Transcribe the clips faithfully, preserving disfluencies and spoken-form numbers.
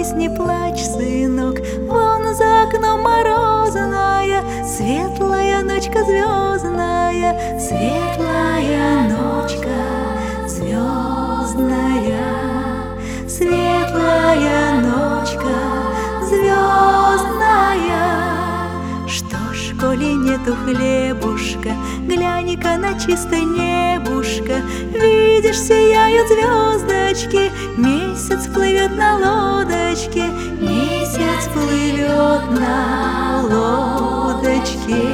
боись, не плачь, сынок, вон за окном морозная, светлая ночка звездная, светлая ночка звездная, светлая ночка звездная. Что ж, коли нету хлебушка, глянь-ка на чистое небушка, видишь, сияют звездочки, месяц плывет на лодочке, месяц плывет на лодочке,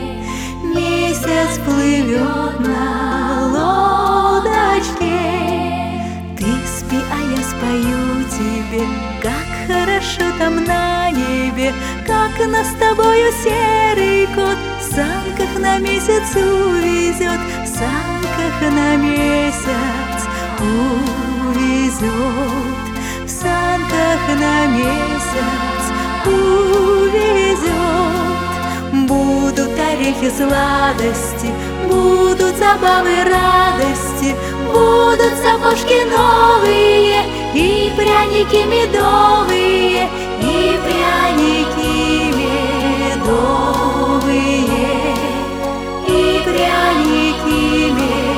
месяц плывет на лодочке. Ты спи, а я спою тебе, как хорошо там на небе, как нас с тобою серый кот в санках на месяц увезет, в санках на месяц увезет, в санках на месяц увезет. Будут орехи сладости, будут забавы радости, будут сапожки новые и пряники медовые, и пряники медовые, и пряники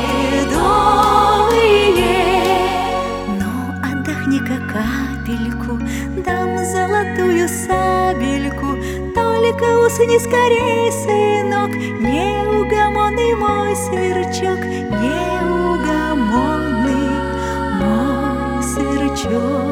медовые. Ну, отдохни-ка капельку, дам золотую сабельку, только усни скорей, сынок, неугомонный мой сверчок, неугомонный мой сверчок.